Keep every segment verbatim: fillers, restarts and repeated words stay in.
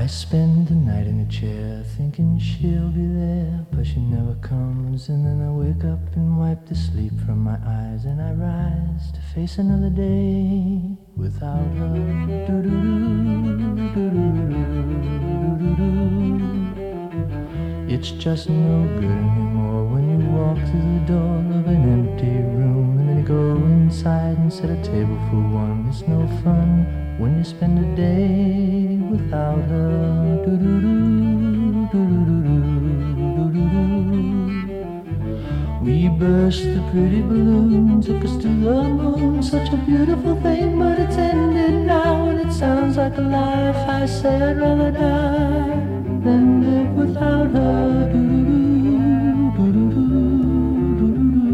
I spend the night in a chair thinking she'll be there, but she never comes. And then I wake up and wipe the sleep from my eyes, and I rise to face another day without her. Do-do-do, do-do-do. It's just no good anymore when you walk through the door of an empty room, and then you go inside and set a table for one. It's no fun when you spend a day without her. Do-do-do, do-do-do, do-do-do. We burst the pretty balloon, took us to the moon, such a beautiful thing, but it's ended now, and it sounds like a life. I say I'd rather die than live without her. Do-do-do, do-do-do, do-do-do.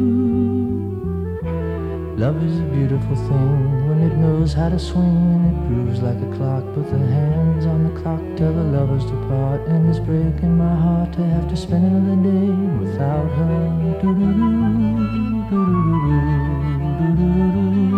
Love is a beautiful thing when it knows how to swing, and it grooves like a clock, but the hands on the clock tell the lovers to part, and it's breaking my heart to have to spend another day without her. Do-do-do, do-do-do-do, do-do-do-do.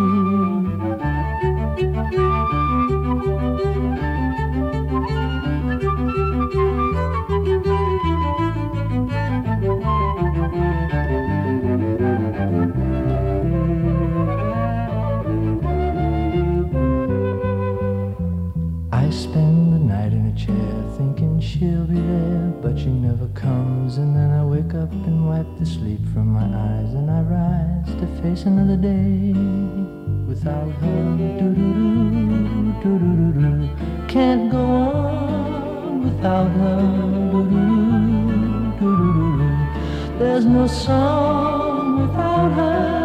I spend the night in a chair thinking she'll be there, but she never comes. And then I wake up and wipe the sleep from my eyes, and I rise to face another day without her. Do-do-do, do-do-do-do. Can't go on without her. Do-do-do, do-do-do-do. There's no song without her.